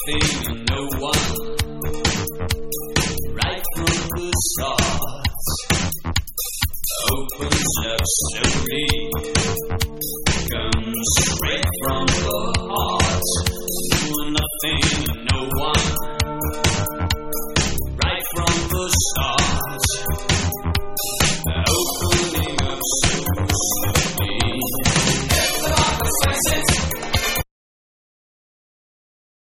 nothing and no one. Right from the start, opens up slowly, comes straight from the heart. Nothing and no one.